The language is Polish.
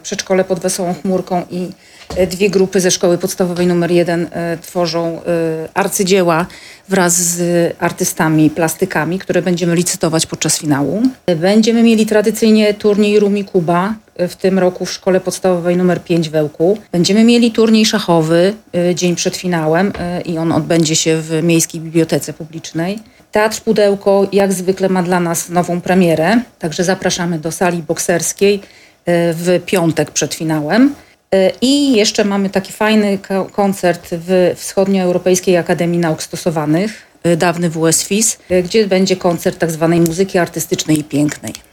Przedszkole pod Wesołą Chmurką i dwie grupy ze szkoły podstawowej nr 1 tworzą arcydzieła wraz z artystami, plastykami, które będziemy licytować podczas finału. Będziemy mieli tradycyjnie turniej Rumi Kuba w tym roku w szkole podstawowej nr 5 w Ełku. Będziemy mieli turniej szachowy dzień przed finałem i on odbędzie się w Miejskiej Bibliotece Publicznej. Teatr Pudełko jak zwykle ma dla nas nową premierę, także zapraszamy do sali bokserskiej w piątek przed finałem. I jeszcze mamy taki fajny koncert w Wschodnioeuropejskiej Akademii Nauk Stosowanych, dawny WSFIS, gdzie będzie koncert tak zwanej muzyki artystycznej i pięknej.